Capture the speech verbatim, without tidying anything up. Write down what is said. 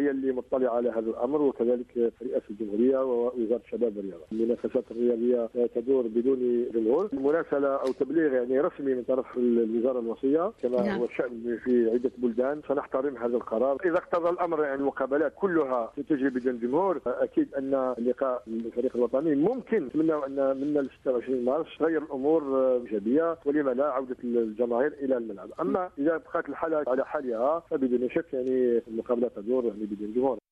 هي اللي مطلعه على هذا الامر، وكذلك رئاسه الجمهوريه ووزاره الشباب والرياضه. المنافسات الرياضيه تدور بدون جمهور، مراسله او تبليغ يعني رسمي من طرف الوزاره الوصيه كما نعم. هو الشان في عده بلدان، سنحترم هذا القرار. اذا اقتضى الامر يعني المقابلات كلها تجري بدون جمهور، اكيد ان لقاء الفريق الوطني ممكن. نتمنى ان من ستة وعشرين مارس تغير الامور ايجابيه، ولما لا عوده الجماهير الى الملعب. اما اذا بقات الحاله على حالها فبدون شك يعني المقابلات تدور يعني بدون جمهور.